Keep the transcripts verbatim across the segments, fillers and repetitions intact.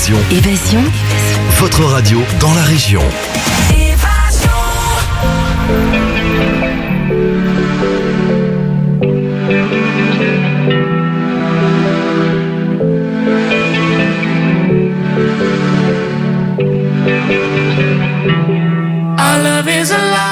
Évasion. Évasion. Votre radio dans la région. Our love is alive.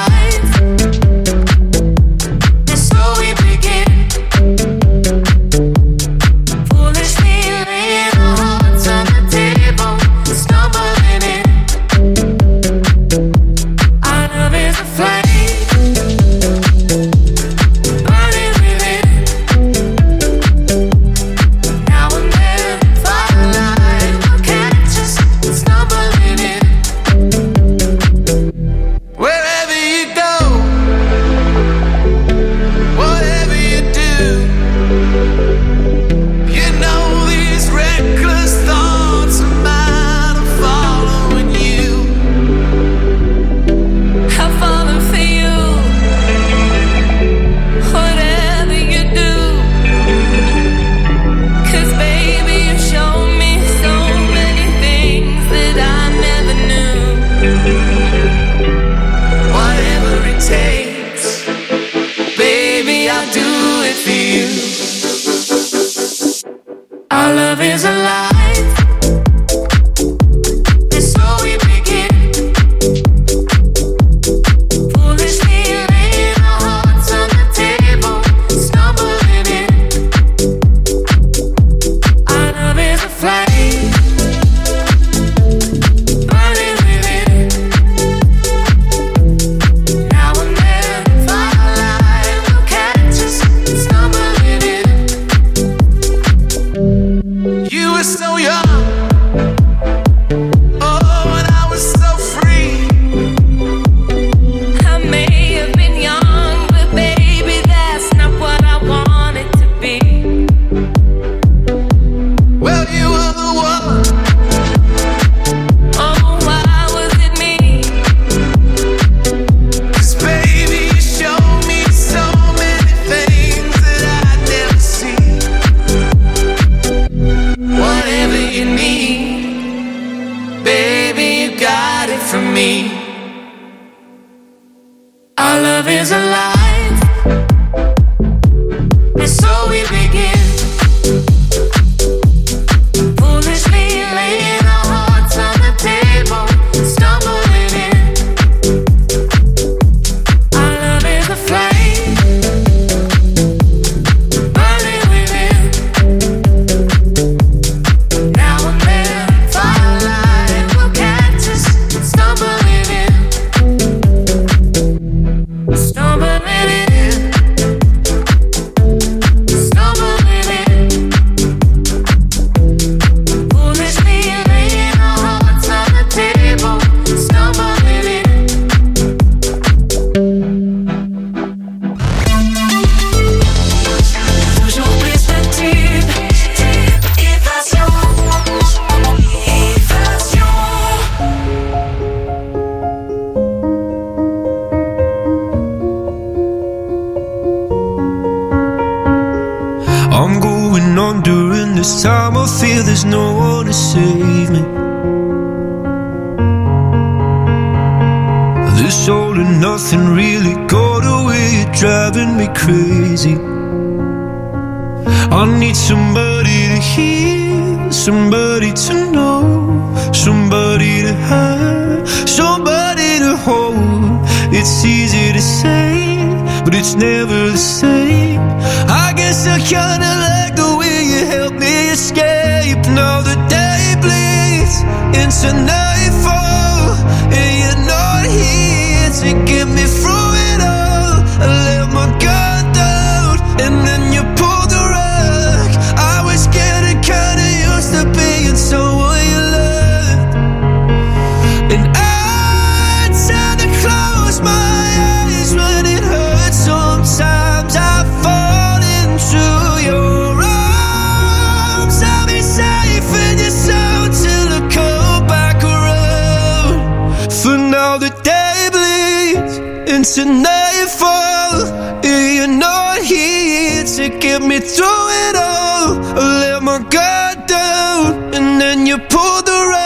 into nightfall. You're not here to get me through it all. I let my guard down and then you pulled the rug.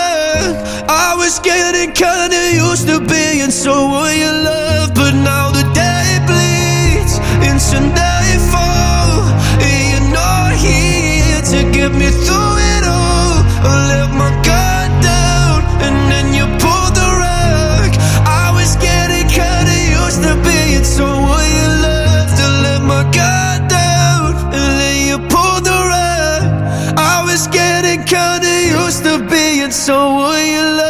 was getting kinda used to being someone you love, but now the day bleeds into nightfall, and you're not here to get me through it all. I let my guard down, and then you pulled the rug. I was getting kinda used to being someone you love, to let my guard down, and then you pulled the rug. I was getting kinda used to being someone you loved.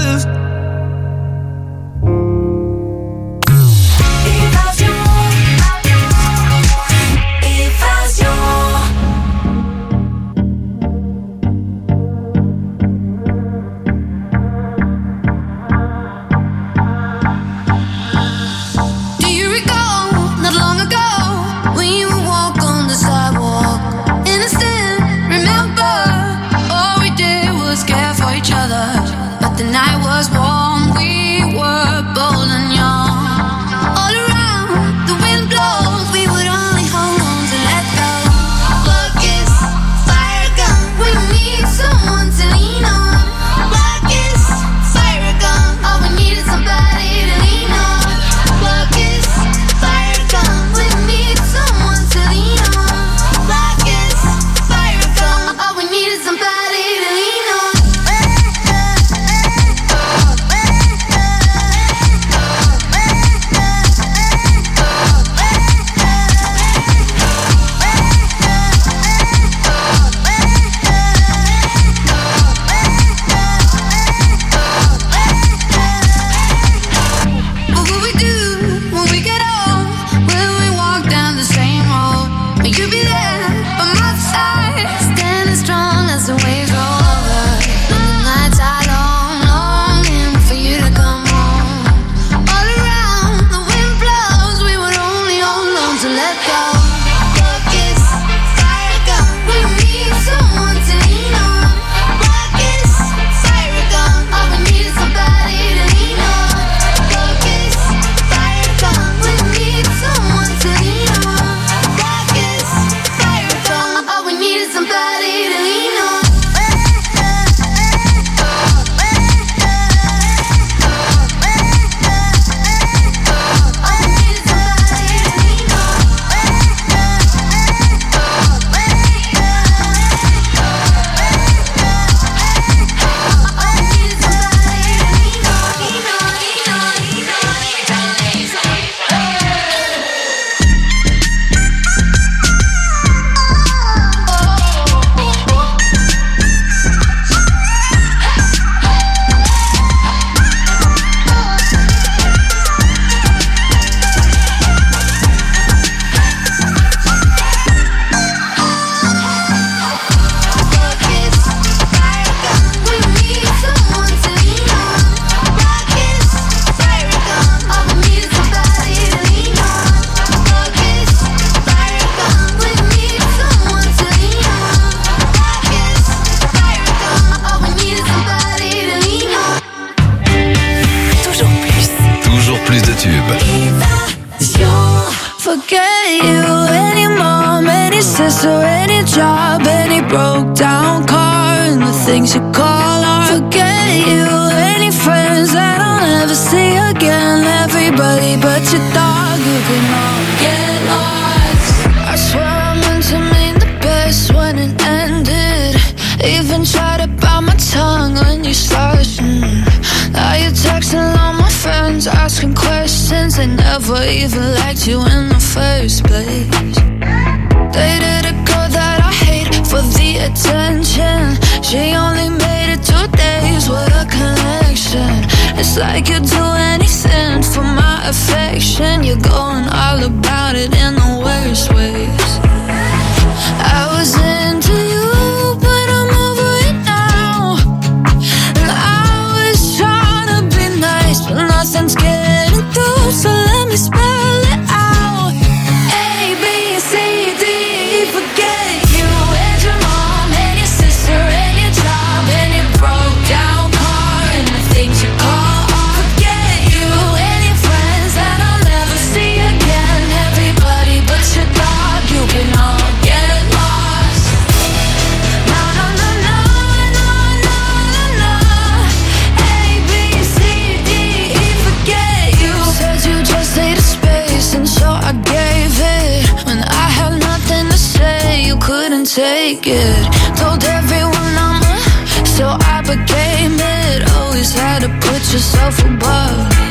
Asking questions, they never even liked you in the first place. Dated a girl that I hate for the attention. She only made it two days with a connection. It's like you'd do anything for my affection. You're going all about it in the worst ways. I was into you, but I'm over it now. And I was trying to be nice, but nothing's getting through, so let me spell it out. A, B, C, D, E, forget you and your mom and your sister and your job and your broke down car and the things you call art. Forget you and your friends that I'll never take it. Told everyone I'm a, so I became it. Always had to put yourself above me.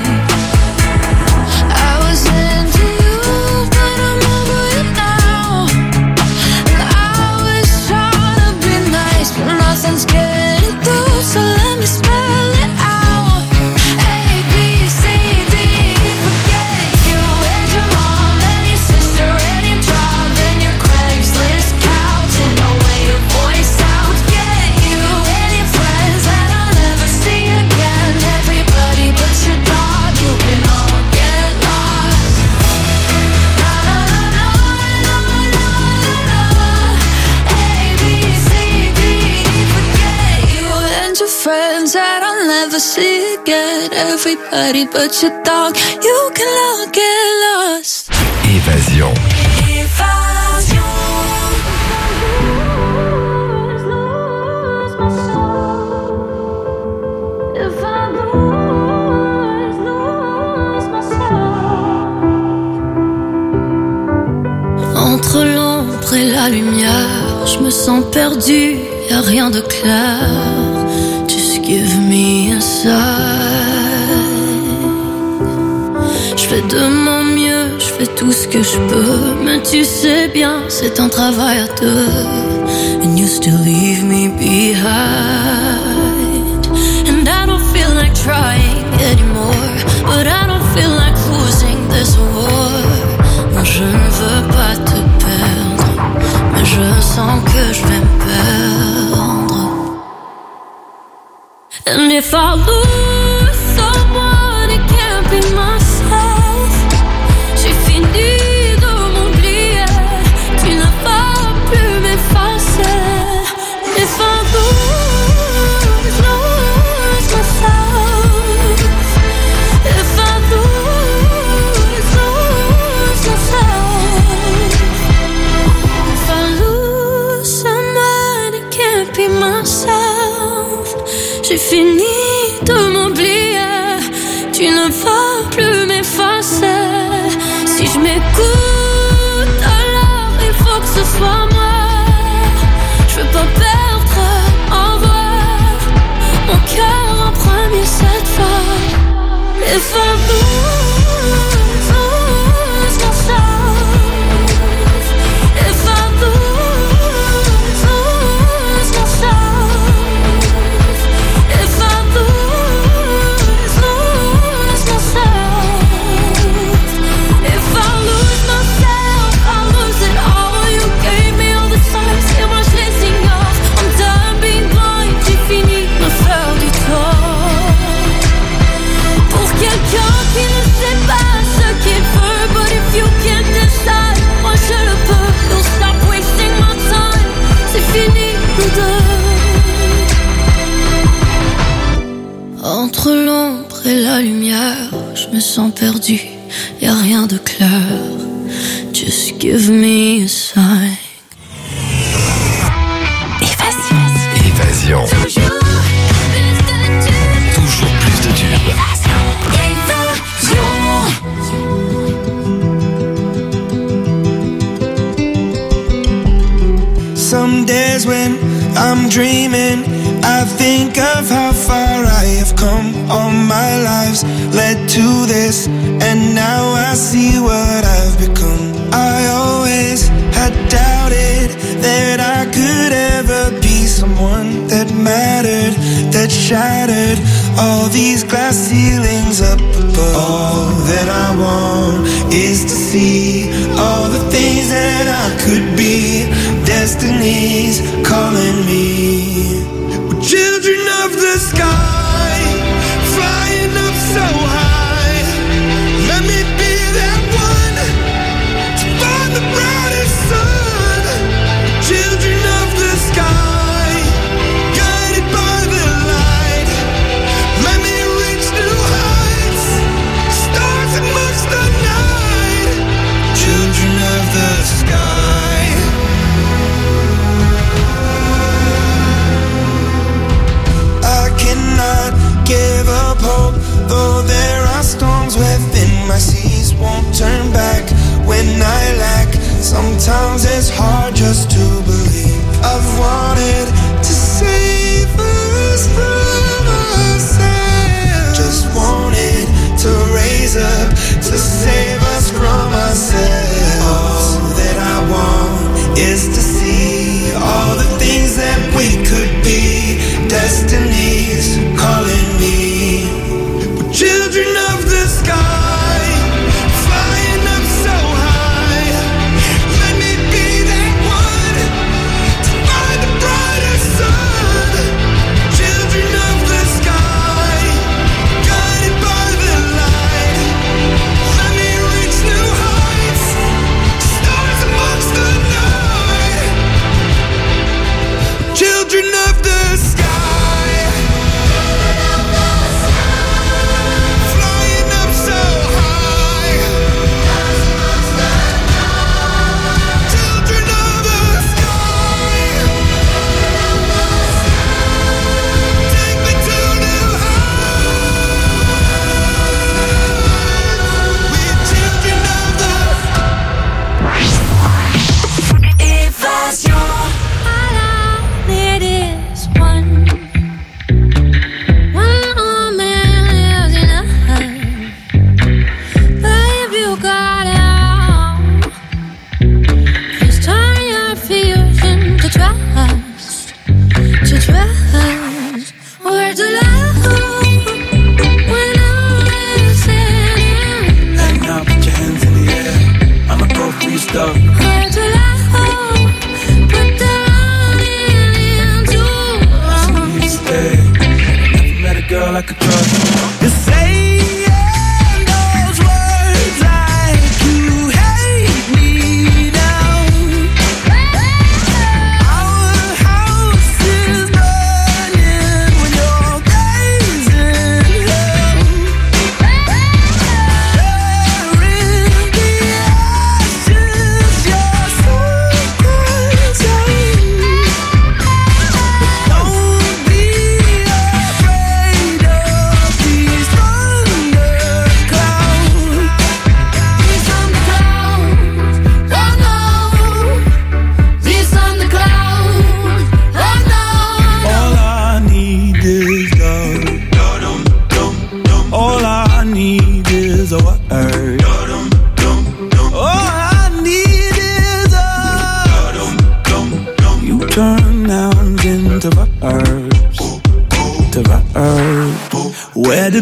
I was into you, but I'm over it now. And I was trying to be nice, but nothing's getting through, so let me spell it out. A, B, C, D, forget you and your mom and your sister and your job and your Craigslist couch and the way your voice sounds. Get you and your friends that I'll never see again. Everybody but your dog, you can all get lost. Na na na na na na na. A, B, C, D, forget you and your friends that I'll never see again. Everybody but your dog, you can all get lost. Évasion. Entre l'ombre et la lumière, je me sens perdu, y'a rien de clair. Just give me a sign. Je fais de mon mieux, je fais tout ce que je peux, mais tu sais bien, c'est un travail à deux. And you still leave me behind. And I don't feel like trying anymore, but I don't feel like losing this war. Non, je ne veux pas te perdre, mais je sens que je vais me perdre. And if I lose someone, it can't be myself. J'ai fini de m'oublier, tu ne vas plus m'effacer. If I lose, lose myself. If I lose, lose myself. If I lose someone, it can't be myself. J'ai fini de m'oublier, tu ne vas plus m'effacer. Si je m'écoute, alors il faut que ce soit moi. Je veux pas perdre en voix mon cœur en premier cette fois. If I lose, lose myself. If I lose, lose myself. If I lose, lose myself. If I lose myself, I lose it all. You gave me all the signs, et moi je les ignore. I'm done being blind, j'ai fini de me faire du tort. Pour quelqu'un qui ne sait pas ce qu'il veut, but if you can't decide, moi je le peux. Don't stop wasting my time, c'est fini nous deux. Entre l'ombre et la lumière, je me sens perdu, y'a rien de clair. Just give me a sign. Évasion. Toujours plus de tubes. Some days when I'm dreaming, I think of how far I have come. All my lives led to this, and now I see what I've become. I always had doubted that I could ever be someone that mattered, that shattered all these glass ceilings up above. All that I want is to see all the things that I could be. Destiny's calling me. We're children of the sky, flying up so high. Let me be that one to find the brightest sun. Children of the sky, guided by the light. Let me reach new heights, stars amongst the night. Children of the sky.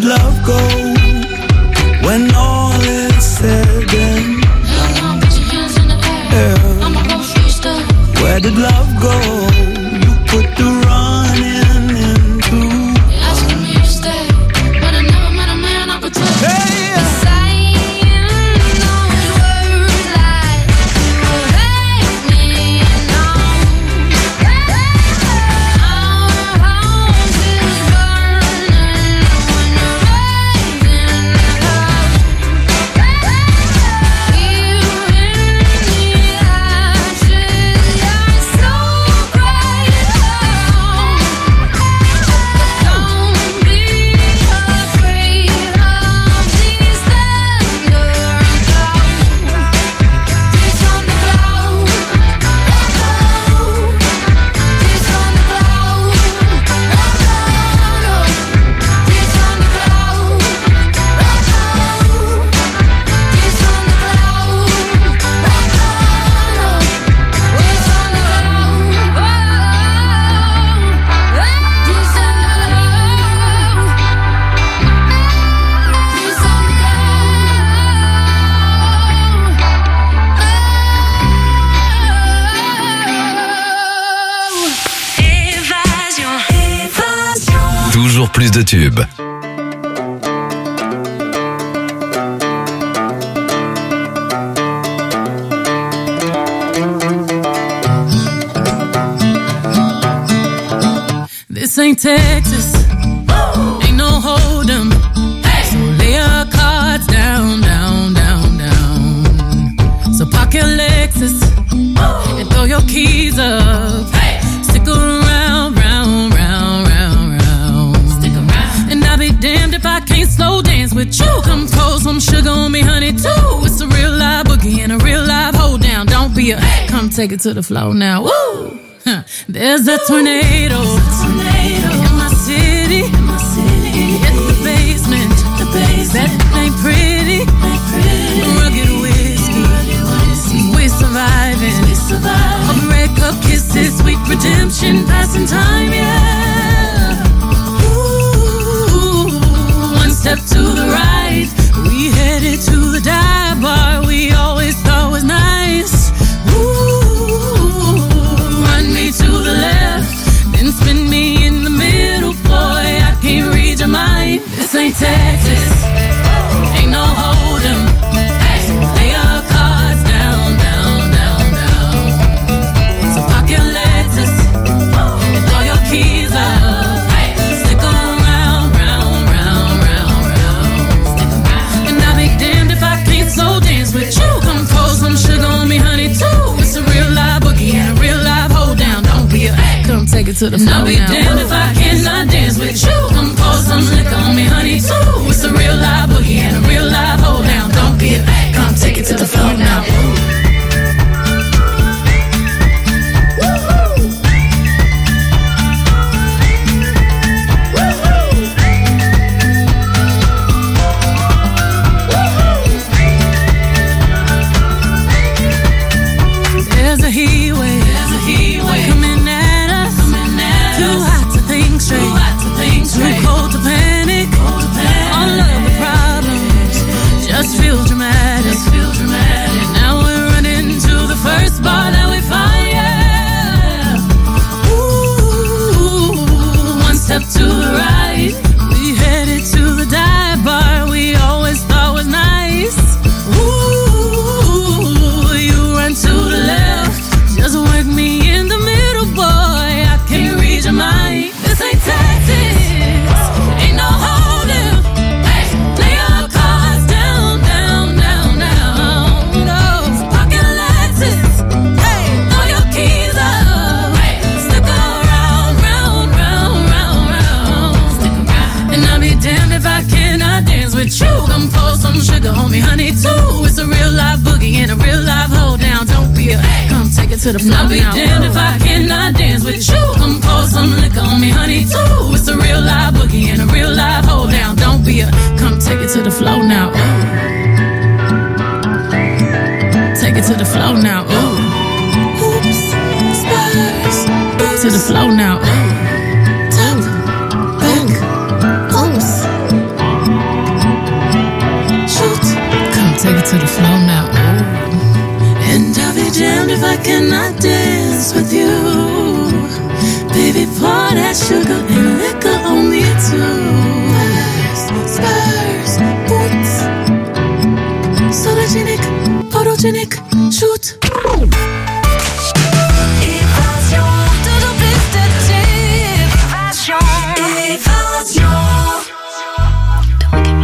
love go when all is said and done? Put your hands in the air. Yeah. I'ma go freestyle. Where did love go? You put the running into. You're asking me to stay, but I never met a man I could tell. Hey. Toujours plus de tubes. This ain't Texas, ain't no hold'em. So lay your cards down, down, down, down. So park your Lexus and throw your keys up. Stick around, round, round, round, round. Stick around. And I'll be damned if I can't slow dance with you. Come pour some sugar on me, honey, too. It's a real live boogie and a real live hold down. Don't be a, come take it to the floor now. Woo! Huh. There's a tornado, tornado in my city, in my city. Hit the basement, the basement. That ain't pretty, ain't pretty. Rugged whiskey, rugged whiskey. We're surviving, we surviving. Over red cup kisses, sweet redemption, passing time, yeah. Ooh, one step to the right, we headed to the dive bar we always thought was nice. To the left, then spin me in the middle, boy, I can't read your mind. This ain't Texas, ain't no hold'em. Lay your cards down, down, down, down. So park your Lexus and throw your keys up. Stick around, round, round, round, round. And I'll be damned if I can't slow dance with you. Come pour some sugar on me, honey, too. It's a real live boogie and a real live hold down. Don't be a come take it to the floor. I'll be damned if I cannot dance with you. Come pour some liquor on me, honey, too. It's a real live boogie and a real live hold down. Don't be a come take it to the floor now. There's a heat wave, there's a heat wave coming at us, coming at too us. Hot to think straight, too hot to think straight, too cold to panic, cold to panic. All of the problems just feel dramatic, just feel dramatic. Now we're running to the first bar that we find, yeah. Ooh, one step to the right, we headed to the dive bar we always thought was nice. Ooh, you run to the left, just work me in the middle, boy, I can't read your mind. This ain't Texas, ain't no hold'em. Lay your cards down, down, down, down. No, park your Lexus, throw your keys up. Stick around, round, round, round, round. Stick around. And I'll be damned if I cannot dance with you. Come pour some sugar on me, honey, too. It's a real live boogie and a real live hold down. Don't be a come take it to the floor. I'll be damned if I cannot dance with you. Come pour some liquor on me, honey, too. It's a real live boogie and a real live hold down. Don't be a come take it to the floor now. Ooh. Take it to the floor now. Ooh. Oops, spurs. To the floor now. Ooh. Top, back, oops. on now. Ooh. And I'll be damned if I cannot dance with you. Baby, pour that sugar and liquor on me too. Spurs, spurs, boots. Sologenic, photogenic, shoot. Évasion, toujours plus de tubes. Évasion, évasion. Don't look at me.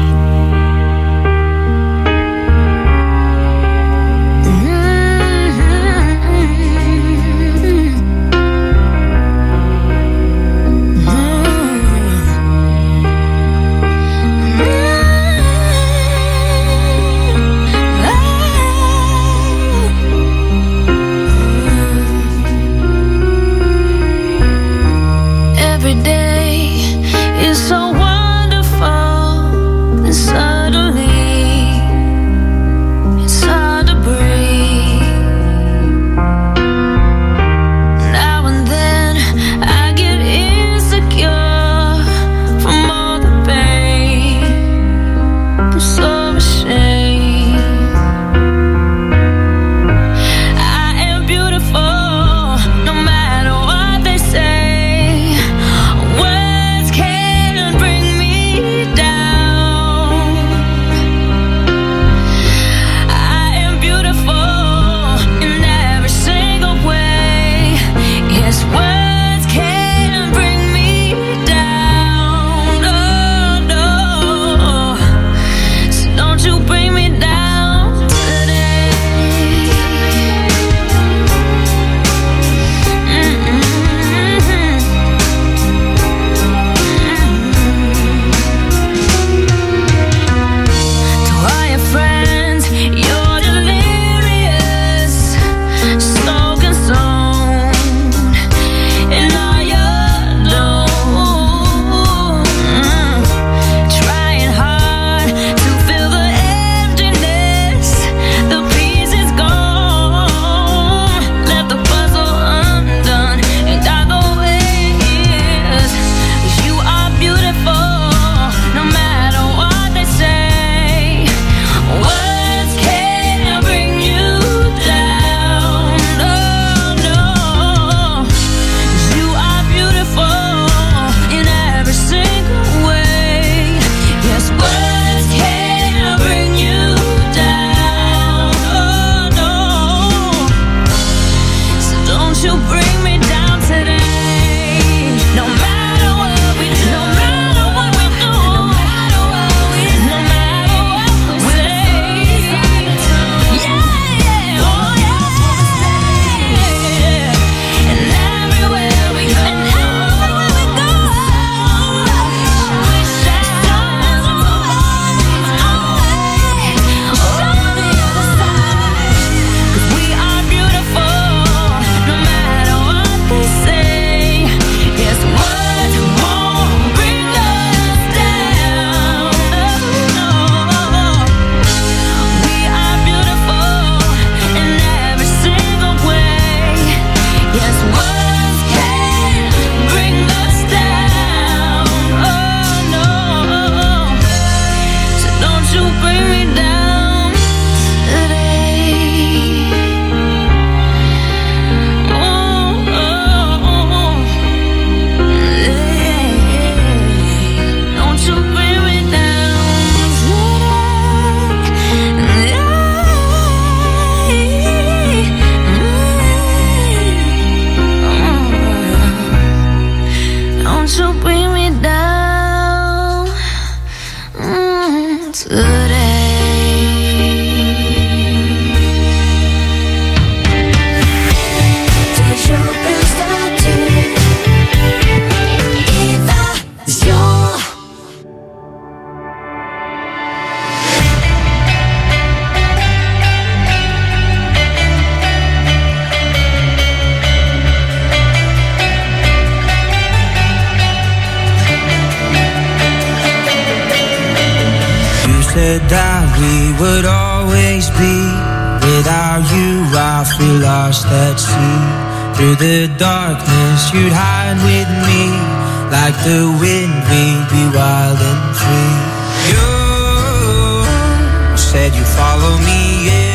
said that we would always be. Without you I feel lost at sea. Through the darkness you'd hide with me. Like the wind we'd be wild and free. You said you'd follow me, yeah.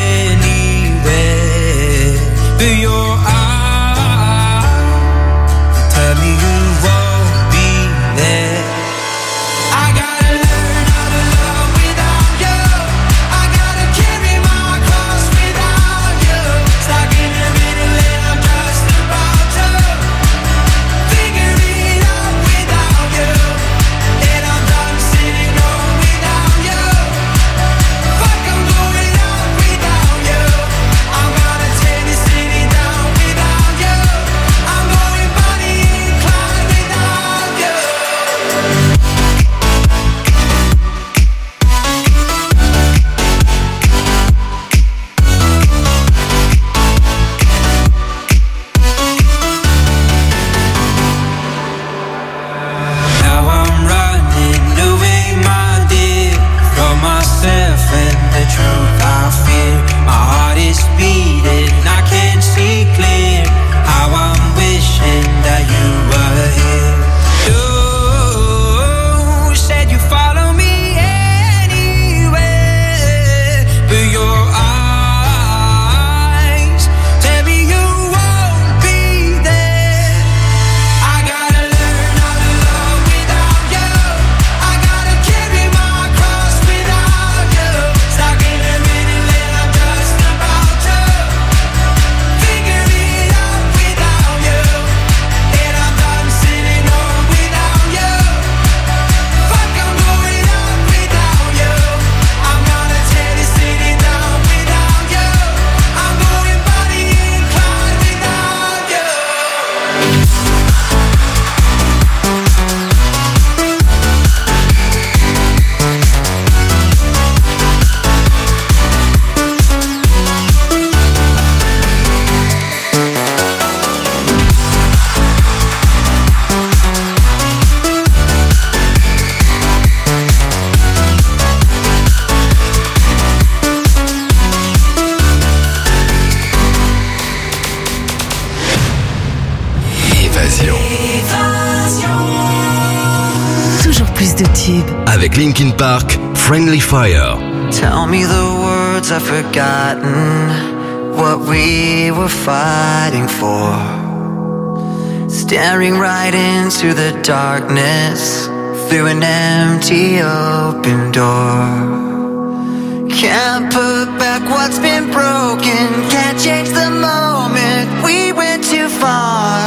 avec Linkin Park, Friendly Fire. Tell me the words I've forgotten, what we were fighting for. Staring right into the darkness, through an empty open door. Can't put back what's been broken, can't change the moment, we went too far.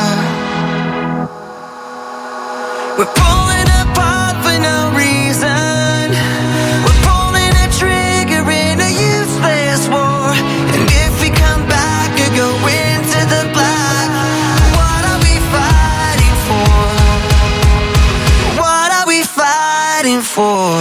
We're pulling apart for no reason, we're pulling a trigger in a useless war. And if we come back or go into the black, what are we fighting for? What are we fighting for?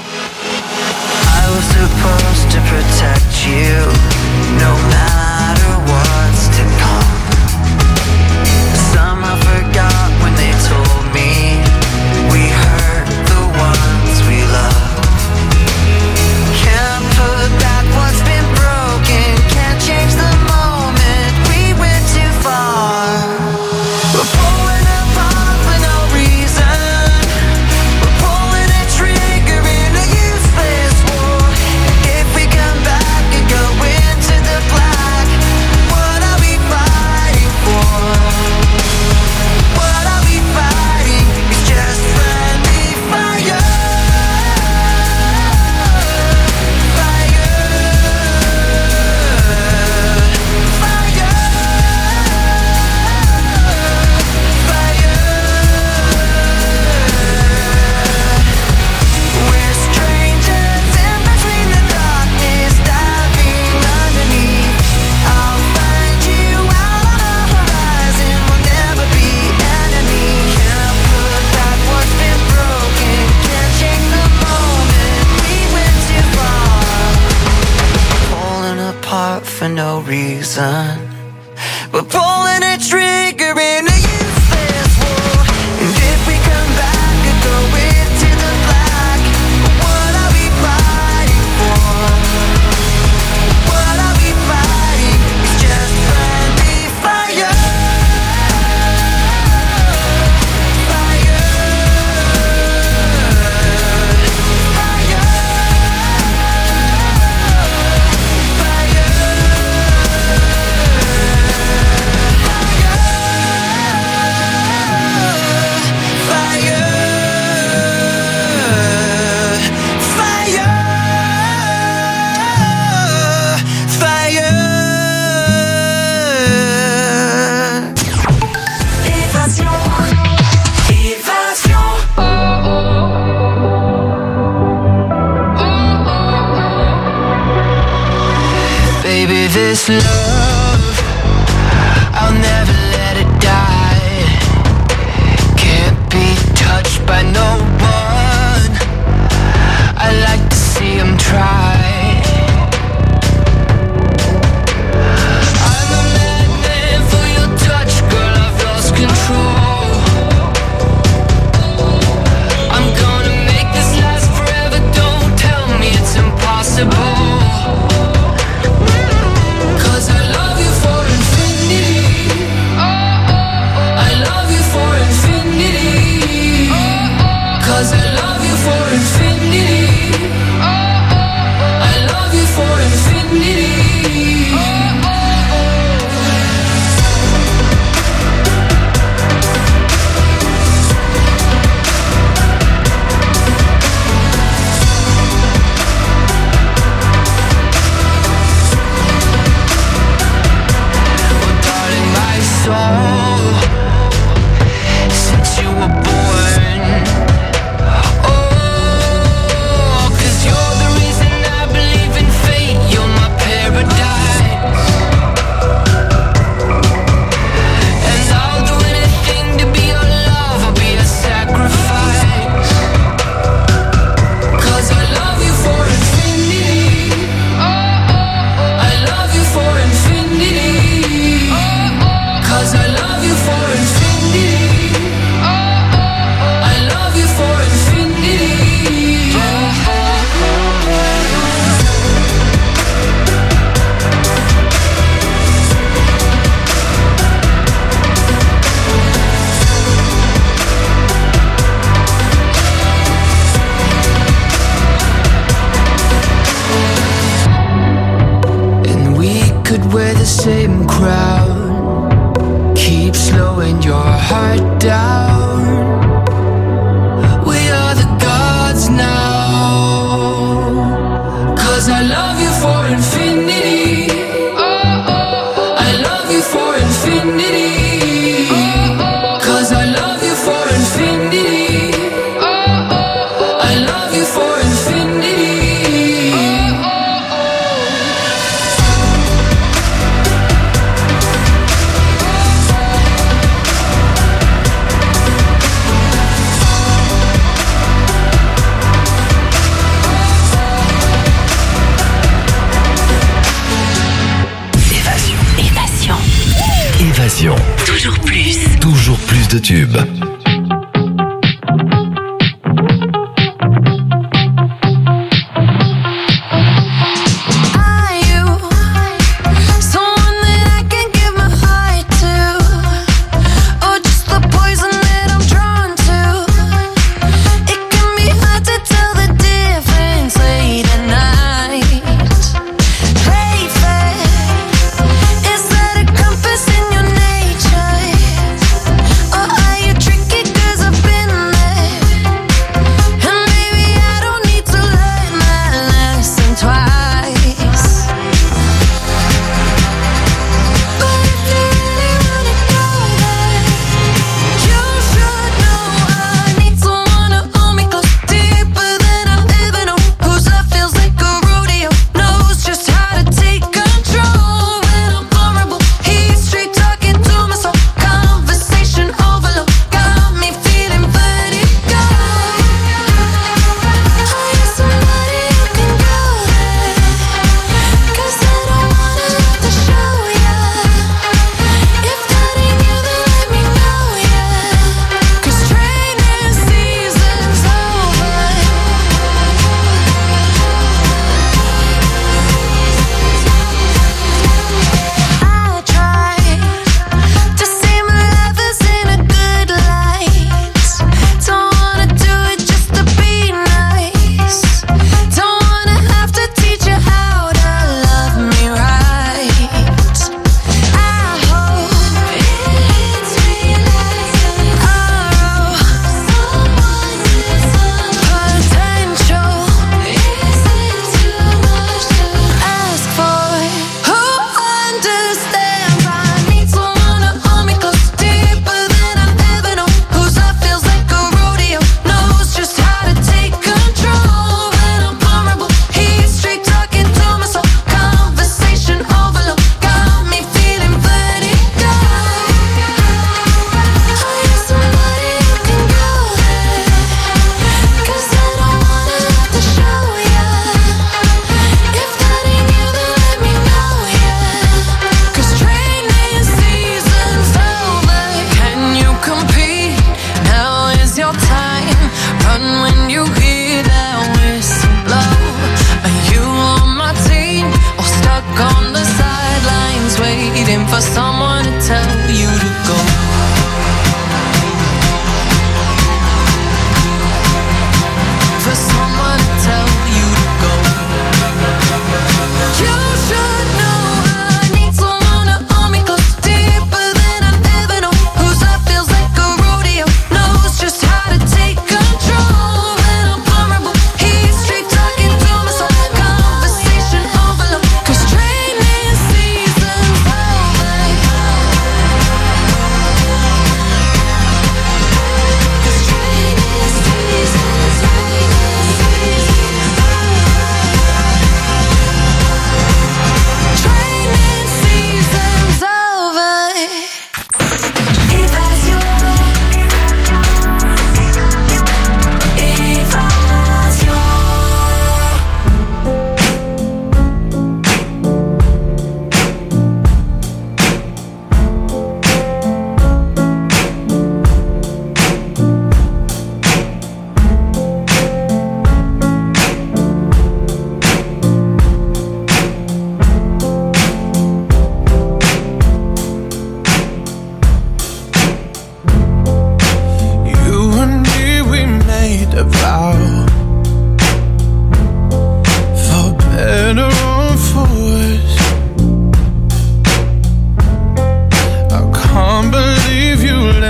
I was supposed to protect you, no matter what's to come. Somehow forgot when they told me we hurt the ones we love. Can't put back what's been broken, can't change the moment, we went too far. We're pulling apart for no reason, we're pulling a trigger in a useless war. If we come back and go into the black, what are we fighting for? What are we fighting? It's just friendly fire. Fire. Fire. Fire. We're strangers in between the darkness, diving underneath. I'll find you out on the horizon, we'll never be enemies. Can't put back what's been broken, can't change the moment, we went too far. Pulling apart for no reason, we're pulling a trigger in a useless war. And if we come back and go into the black, what are we fighting for? What are we fighting? It's just friendly fire. Fire. Fire. Baby, this love, I'll never let it die. Can't be touched by no one, I like to see 'em try. I'm a madman for your touch, girl, I've lost control. I'm gonna make this last forever, don't tell me it's impossible. Cause I love you for infinity. I love you for infinity. the same crowd. Keep slowing your heart down. We are the gods now. Cause I love you for infinity. I love you for infinity. Cause I love you for infinity. I love you for infinity. Évasion. Toujours plus. Toujours plus de tubes. Tricky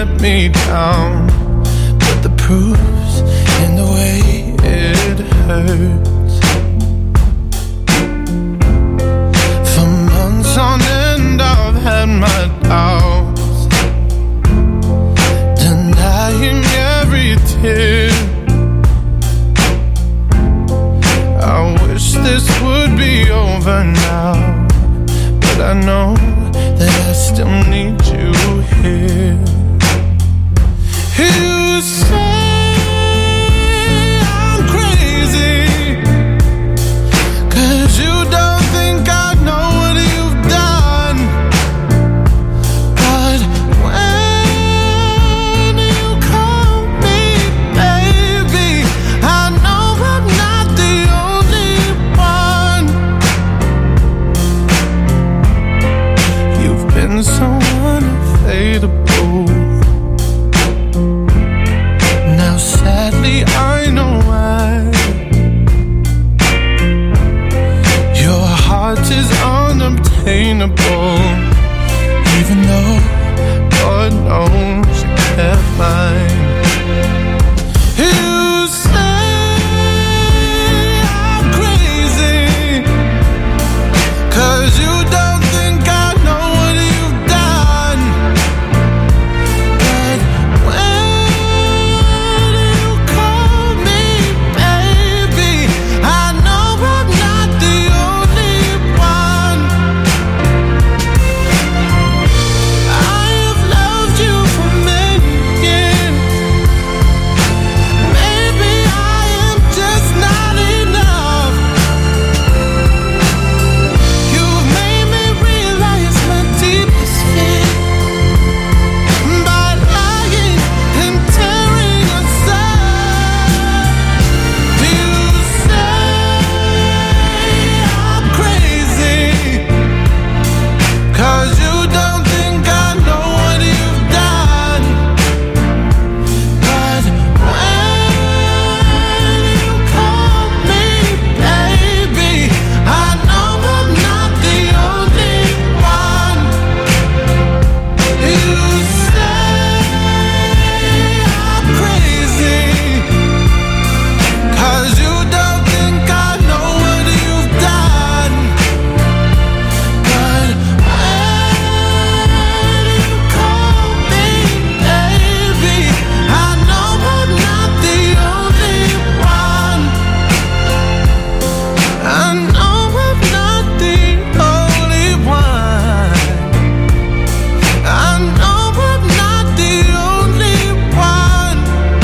let me down, but the proof's in the way it hurts. For months on end I've had my doubts, denying every tear. I wish this would be over now, but I know that I still need you here. You say I'm crazy, 'cause you don't think I know what you've done. But when you call me baby, I know I'm not the only one. You've been so unfadable. Now sadly I know why. Your heart is unobtainable, even though God knows you kept mine. You say I'm crazy, 'cause you don't think I know what you've done. But when you call me baby, I know I'm not the only one. I have loved you for many years. Maybe I am just not enough. You've made me realize my deepest fear by lying and tearing us apart. You say I'm crazy, 'cause you don't think I know what you've done. But when you call me baby, I know I'm not the only one. You say I'm crazy, 'cause you don't think I know what you've done. But when you call me baby, I know I'm not the only one. I know I'm not the only one. I know I'm not the only one.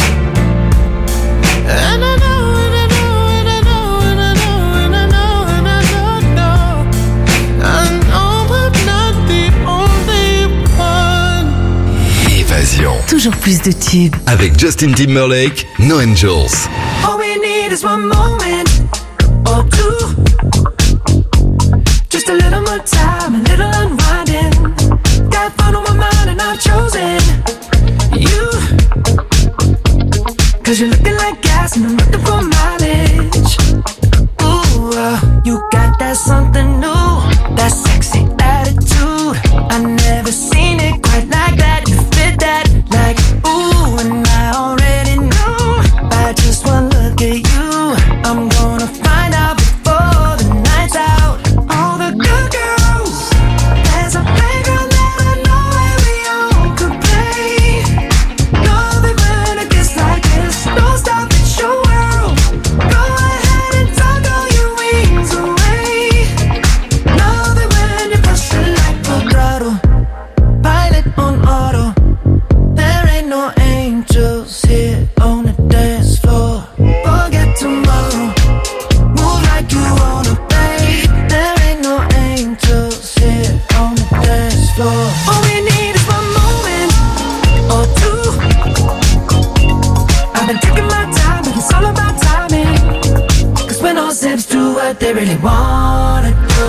And I know, and I know, and I know, and I know, and I know, and I don't know. I know I'm not the only one. Évasion. Toujours plus de tubes. Avec Justin Timberlake, No Angels. All we need is one moment or two. Just a little more time, a little unwinding. Got fun on my mind and I've chosen you. 'Cause you're looking like gas and I'm looking for mileage. Ooh, uh, you got that something new, that sexy attitude. I never seen it quite like that. You fit that like ooh, and I already know by just one look at you. I'm gonna find out before the night's out. All the good girls, there's a playground that I know where we all could play. Love it when it gets like this. Don't stop, it's your world. Go ahead and tuck all your wings away. Love it when you push it like a throttle, pilot on auto. There ain't no angels here on the dance floor. Forget tomorrow, move like you wanna play. There ain't no angels here on the dance floor. All we need is one moment or two. I've been taking my time, but it's all about timing. 'Cause when all zips do what they really wanna do,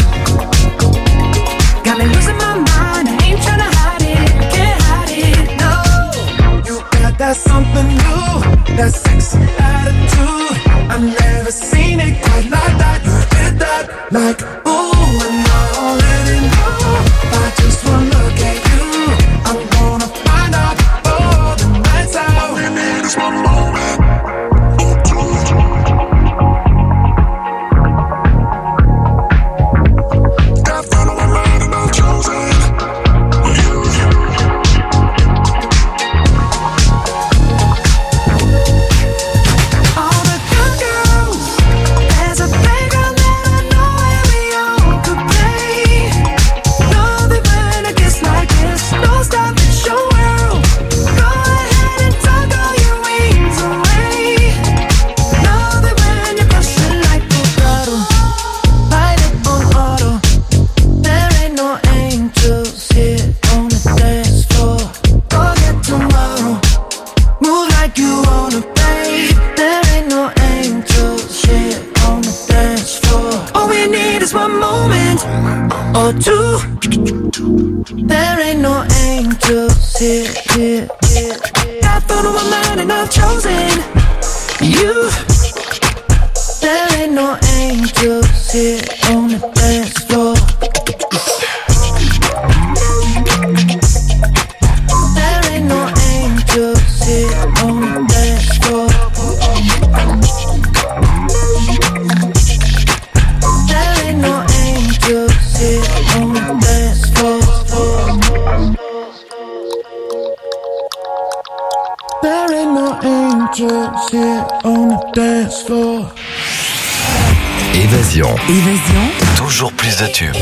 got me losing my mind, I ain't tryna hide it, can't hide it, no. You got that something new, that sexy attitude. I've never seen it quite like that. You did that like ooh, and I already know by just one look at you. I'm gonna find out There ain't no angels here, here, here, here. I found my man and I've chosen you. There ain't no angels here on the dance floor. There ain't no angels here on the dance floor. There ain't no angels here on the dance floor. There ain't no angels here on the dance floor. Évasion. Évasion. Toujours plus de tubes.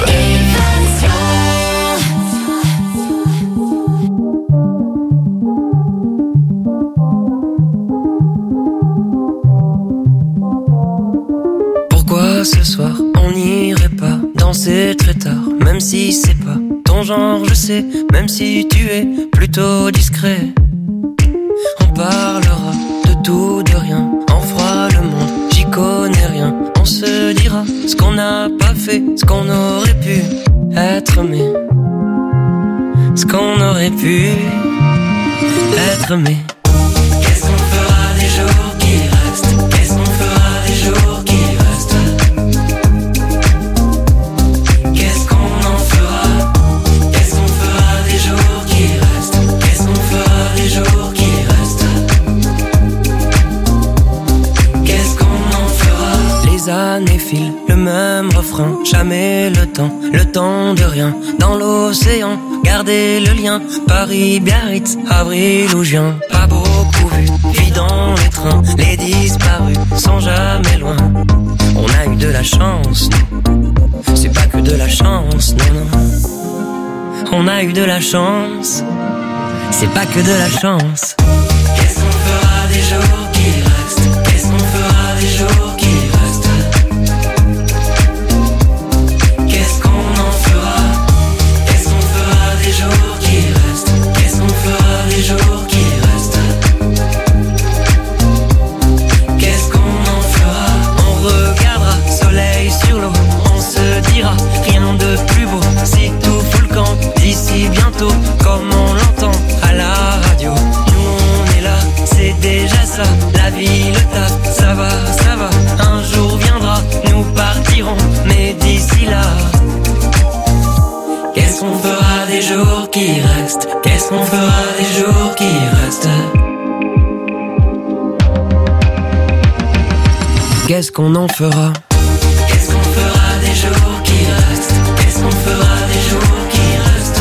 Pourquoi ce soir on n'irait pas danser très tard, même si c'est pas ton genre, je sais, même si tu es plutôt discret. On parlera de tout, de rien, on fera le monde, j'y connais rien. On se dira ce qu'on n'a pas fait, ce qu'on aurait pu être aimé, ce qu'on aurait pu être aimé. Qu'est-ce qu'on fera des jours qui restent? Qu'est-ce qu'on fera des jours qui restent? Qu'est-ce qu'on en fera? Qu'est-ce qu'on fera des jours qui restent? Qu'est-ce qu'on fera des jours qui restent? Qu'est-ce qu'on en fera? Les années filent, le même refrain, jamais le temps, le temps de rien. Dans l'océan, gardez le lien, Paris, Biarritz, avril ou juin. Pas beaucoup vu, vie dans les trains, les disparus sont jamais loin. On a eu de la chance, nous. C'est pas que de la chance, non, non. On a eu de la chance, c'est pas que de la chance. Qu'est-ce qu'on fera des jours qui restent? Qu'est-ce qu'on fera des jours qui restent? Qu'est-ce qu'on en fera? Qu'est-ce qu'on fera des jours qui restent? Qu'est-ce qu'on fera des jours qui restent? Qu'est-ce qu'on en fera? On regardera soleil sur l'eau, on se dira rien de plus beau. Si tout fout le camp d'ici bientôt, comme on l'entend à la radio. Nous on est là, c'est déjà ça. La vie, le taf, ça va, ça va. Un jour viendra, nous partirons, mais d'ici là, qu'est-ce qu'on fera des jours qui restent? Qu'est-ce qu'on fera des jours qui restent? Qu'est-ce qu'on en fera? Qu'est-ce qu'on fera des jours qui restent? Qu'est-ce qu'on fera des jours qui restent?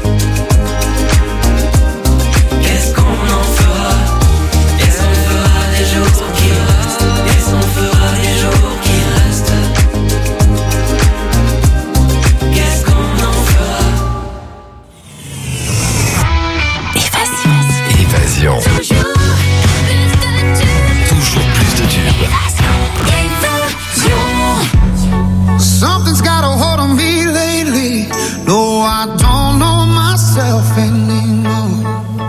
Qu'est-ce qu'on en fera? Qu'est-ce qu'on fera des jours qui restent? Qu'est-ce qu'on fera des jours qui restent? Qu'est-ce qu'on en fera? Évasion. Toujours plus de tubes. Something's got a hold on me lately. No, I don't know myself anymore.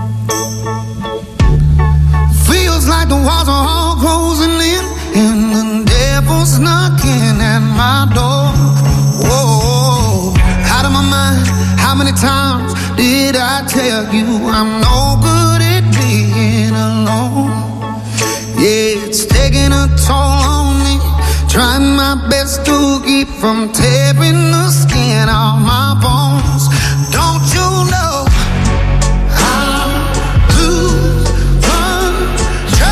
Feels like the walls are all closing in, and the devil's knocking at my door. Whoa, out of my mind. How many times did I tell you I'm no good at being alone? Yeah, it's taking a toll on me. Trying my best to keep from tearing the skin off my bones. Don't you know I lose control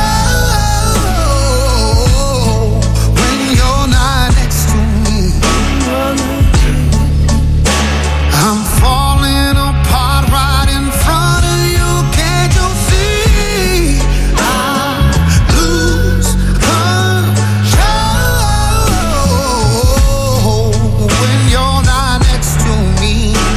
when you're not next to me? I'm falling apart right in front of you. Can't you see? I lose control when you're not next to me.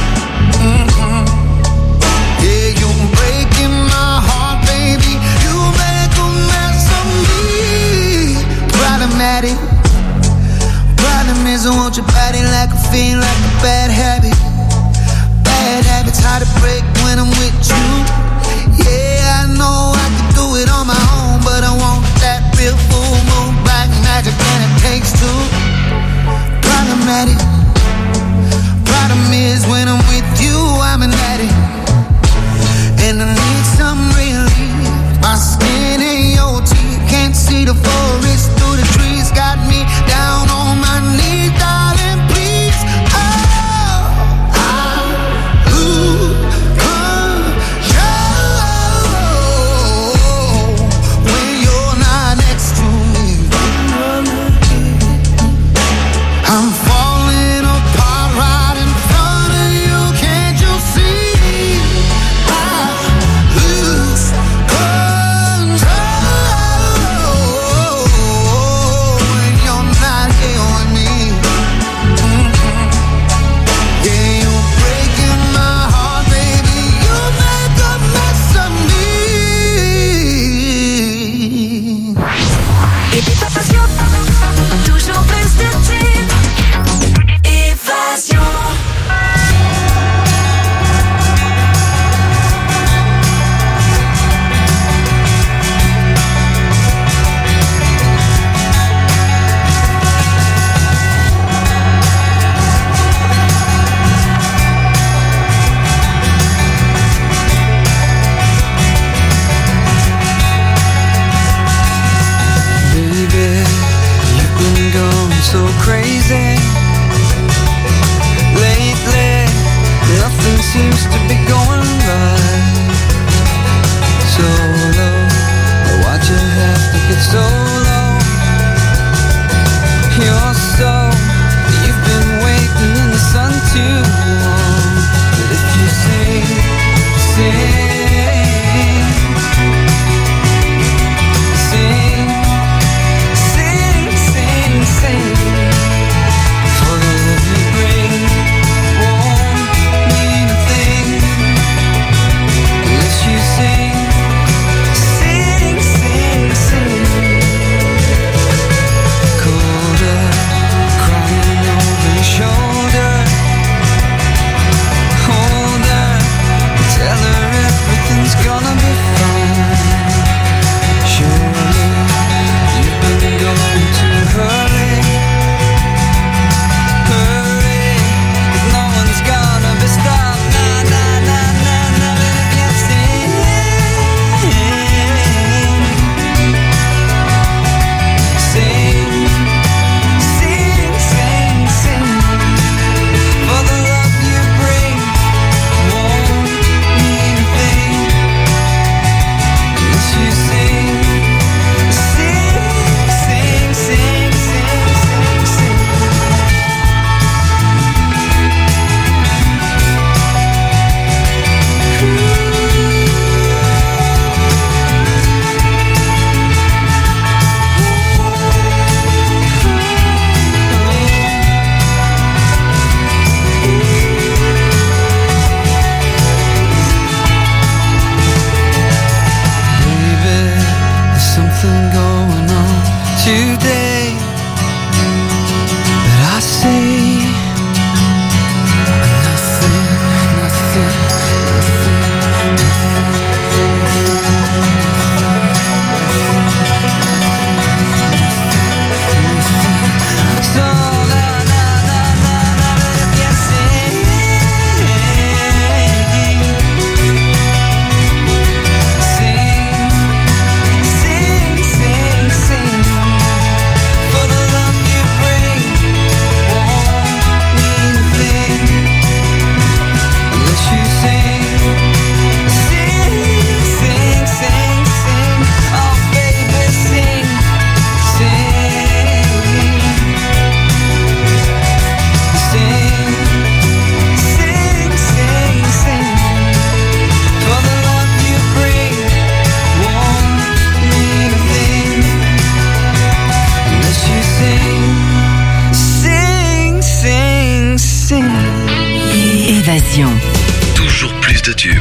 Évasion. Toujours plus de tubes.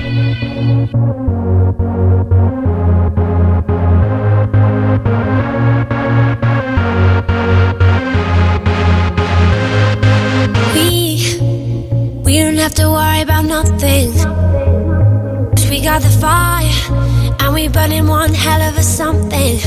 We, we don't have to worry about nothing. 'Cause we got the fire, and we burning one hell of a something.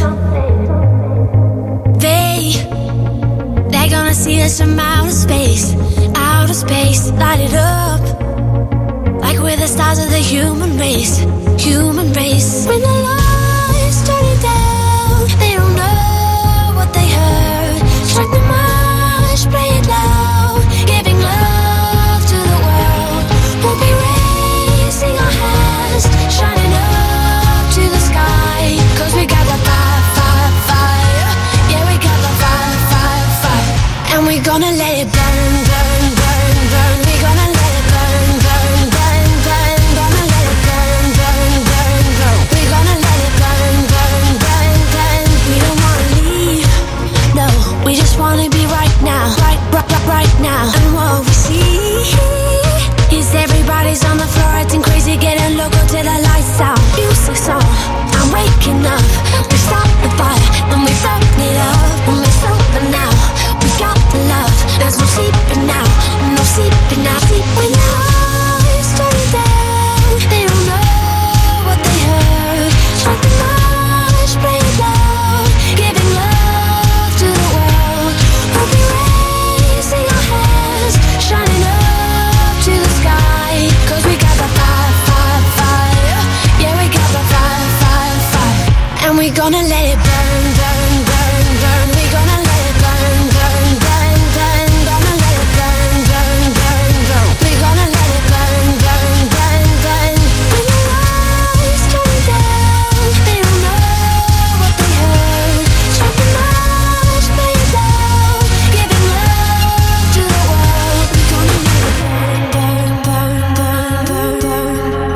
They, they're gonna see us from outer space, outer space, light it up. Like we're the stars of the human race, human race. When the lights turn it down, they don't know what they heard. Strike the march, play it loud, giving love to the world. We'll be raising our hands, shining up to the sky. 'Cause we got the fire, fire, fire. Yeah, we got the fire, fire, fire. And we're gonna let it burn, burn, burn, burn. We're gonna let it burn, burn, burn, burn. Gonna let it burn, burn, burn, burn. We're gonna let it burn, burn, burn, burn. We don't wanna leave, no. We just wanna be right now, right, right, right, right now. And what we see is everybody's on the floor acting crazy, getting loco till the lights out. Music's on, I'm waking up. We stop the fire, and we burn it up. And we're sober now, we got the love. There's no sleeping now, no sleeping now. Sleep when the lights turn down. They don't know what they heard. Strike the march, play it loud, giving love to the world. We'll be raising our hands, shining up to the sky. 'Cause we got the fire, fire, fire. Yeah, we got the fire, fire, fire. And we're gonna let it burn, burn, burn, burn. We're gonna let it burn, burn, burn, burn. Gonna let it burn, burn, burn, burn. We're gonna let it burn, burn, burn, burn. When the lights turn down, they don't know what they heard. Strike the march, play it loud, giving love to the world. We're gonna let it burn, burn, burn, burn, burn,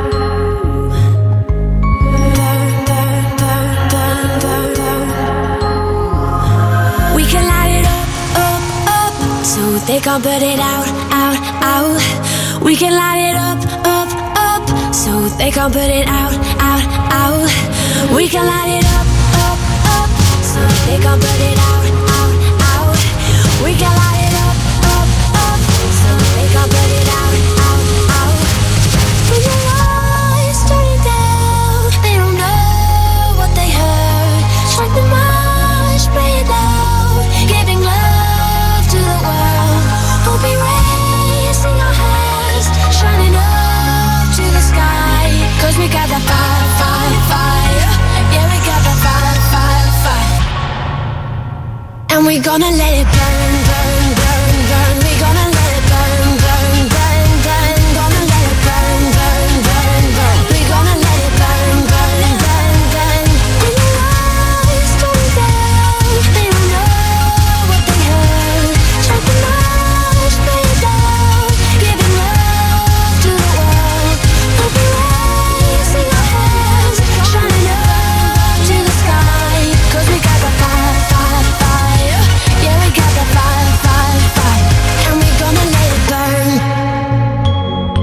burn. We can light it up, up, up, so they can't put it out, out, out. We can light it up, up, up, so they can't put it out, out, out. We can light it up, up, up, so they can't put it out, out, out. We can light it up, up, up, so they can't put it out, out, out. When the lights turn it down, they don't know what they heard. Strike the march, play it loud, giving love to the world. We'll be raising our hands, shining up to the sky. 'Cause we got the fire, fire, fire. Yeah, we got the fire, fire, fire. And we're gonna let it burn.